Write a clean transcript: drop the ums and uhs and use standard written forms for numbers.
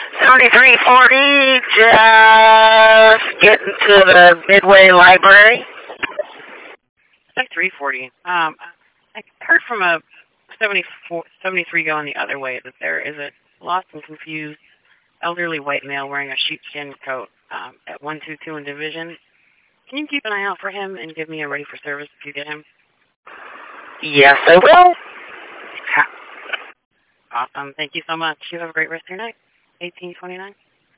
7340, just getting to the Midway Library. 340. I heard from a 73 going the other way that there is a lost and confused elderly white male wearing a sheepskin coat at 122 in Division. Can you keep an eye out for him and give me a ready for service if you get him? Yes, I will. Awesome. Thank you so much. You have a great rest of your night. 1829.